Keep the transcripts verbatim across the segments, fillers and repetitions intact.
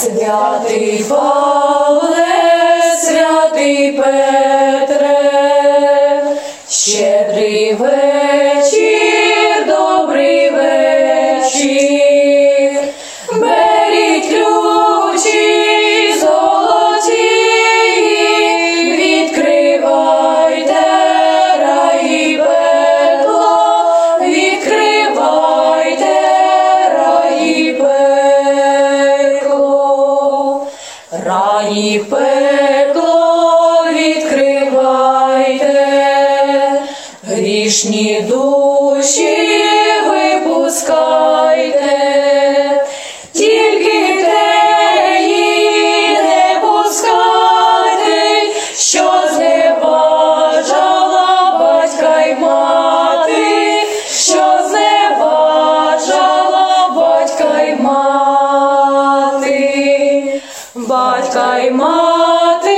Святий Павле, святий Петре, щедрий вечір, добрий вечір, беріть ключі золоті, відкривайте раї пекло, відкривайте раї пекло, раї пекло, відкривайте, грішні душі випускайте, тільки теї не пускайте, що зневажала батька й мати, що зневажала батька й мати, батька й мати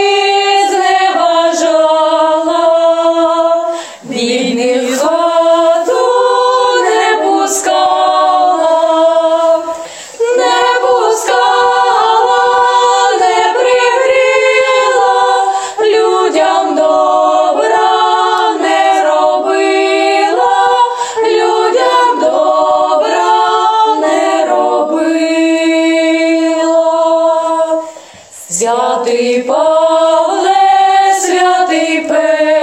зневажала, бідних в хату не пускала, не пускала, не пригріла, людям добра не робила, людям добра не робила. Святий Павле, святий Петре,